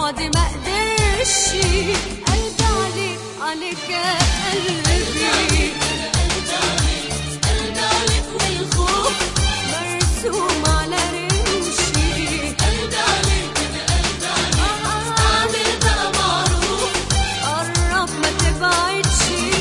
عالبعد ما قدرش. قلبي عليك عليك يا قلبي، قلبي عليك والخوف مرسوم على رمشي. قلبي عليك اعمل بقى معروف، قرب ما تبعدش.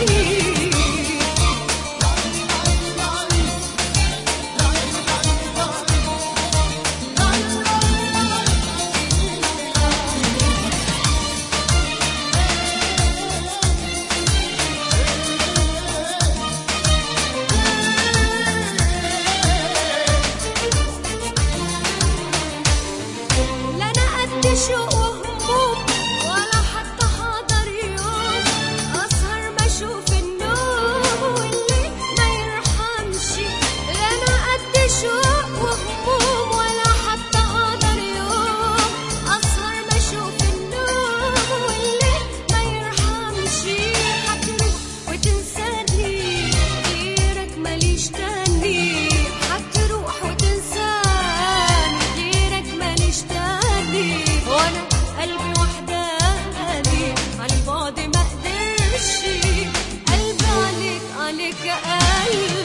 شوق وهموم ولا حتى حاضر يوم، أسهر ما أشوف النوم واللي ما يرحمش. لا أنا قد شوق وهموم ولا حتى حاضر يوم، أسهر ما أشوف النوم واللي ما يرحمش. هتروح وتنساني غيرك ماليش تاني، هتروح وتنساني غيرك ماليش تاني. وانا قلبي وحداني عالبعد ما قدرش. قلبي عليك عليك يا قلبي.